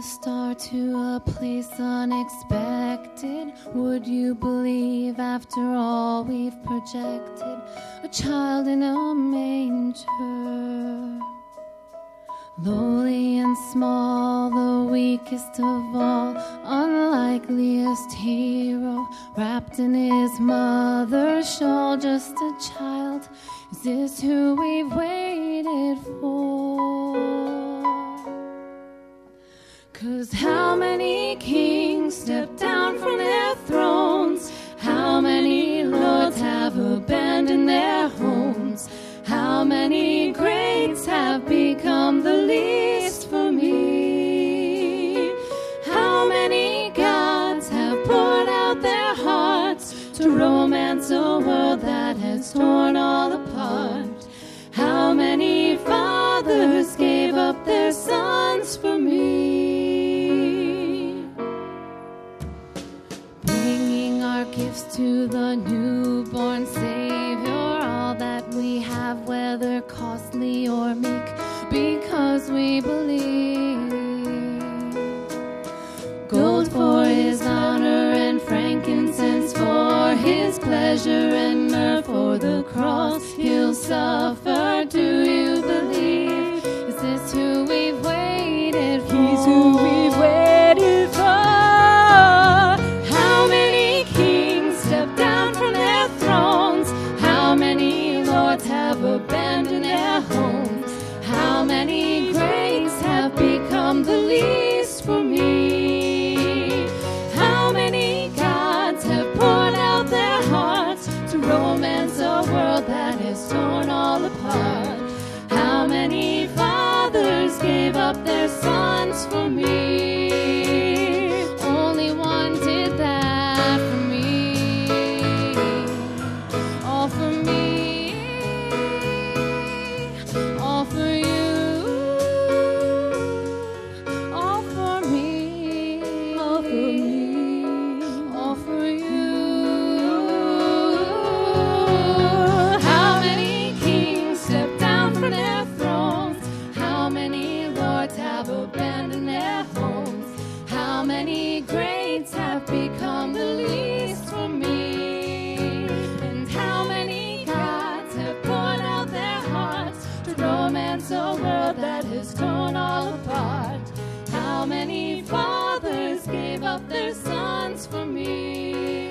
star to a place unexpected. Would you believe after all we've projected? A child in a manger, lowly and small, the weakest of all, unlikeliest hero, wrapped in his mother's shawl, just a child. Is this who we've waited for? 'Cause how many kings step down from their thrones? How many lords have abandoned their homes? How many greats have become the least for me? How many gods have poured out their hearts to romance a world that has torn all apart? How many fathers gave up their sons for me? Bringing our gifts to the newborn Savior, all that we have, whether costly or meek, because we believe. Gold for his honor and frankincense for his pleasure, and myrrh for the cross he'll suffer. Do you believe? Is this who we've waited for? He's who we've waited for. How many kings step down from their thrones? How many lords have abandoned their homes? How many greats have become the least for me? How many gods have poured out their hearts to romance a world that is torn all apart? How many fathers gave up their sons for me? Only one did that for me. All for me. All for you. All for me. All for me. All for you. How many kings step down from their thrones? How many lords have abandoned their homes? How many greats have become the least for me? And how many gods have poured out their hearts to romance a world that has torn all apart? How many fathers gave up their sons for me?